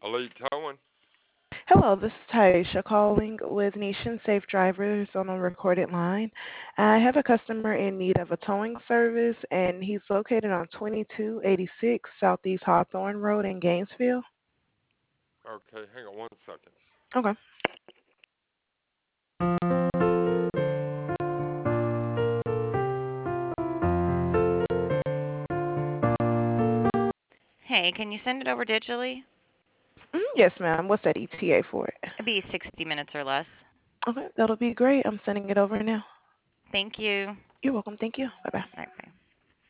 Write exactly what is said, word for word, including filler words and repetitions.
Elite Towing. Hello, this is Taisha calling with Nation Safe Drivers on a recorded line. I have a customer in need of a towing service, and he's located on twenty-two eighty-six Southeast Hawthorne Road in Gainesville. Okay, hang on one second. Okay. Hey, can you send it over digitally? Mhm, yes, ma'am. What's that E T A for it? It'd be sixty minutes or less. Okay, that'll be great. I'm sending it over now. Thank you. You're welcome. Thank you. Bye bye. All right, bye.